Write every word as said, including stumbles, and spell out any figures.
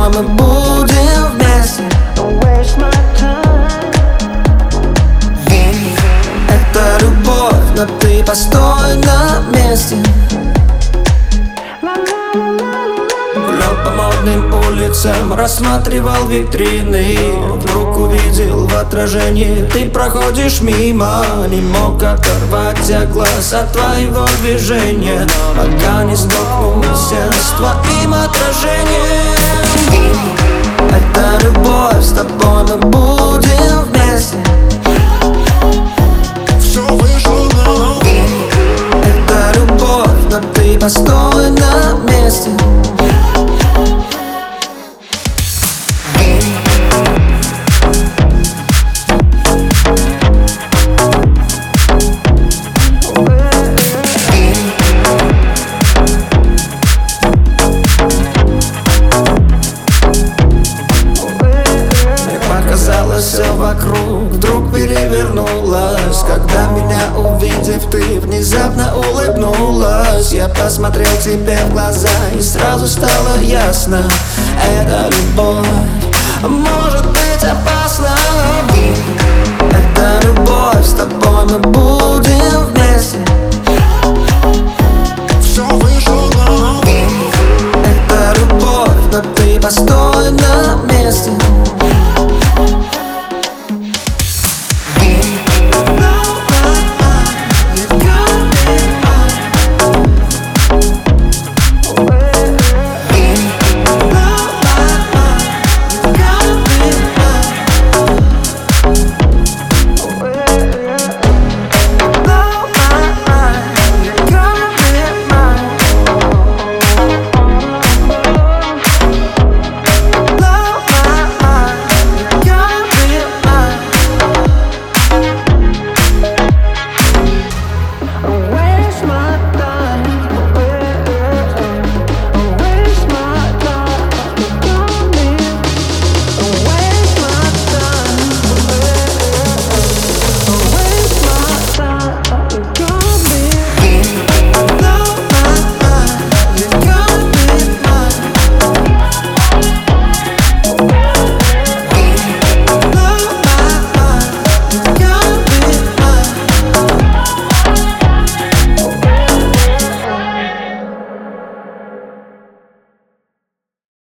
тобой мы будем вместе. Это любовь, но ты постой на месте. Гулял по модным улицам, рассматривал витрины. Вдруг увидел в отражении, ты проходишь мимо. Не мог оторвать глаз от твоего движения, пока не столкнулся с твоим отражением. Это любовь, с тобой мы будем вместе. Все вышло на Это любовь, но ты постой на месте. Все вокруг вдруг перевернулось, когда меня увидев, ты внезапно улыбнулась. Я посмотрел тебе в глаза, и сразу стало ясно: эта любовь может быть опасна. Это любовь, с тобой мы будем вместе. все вышло.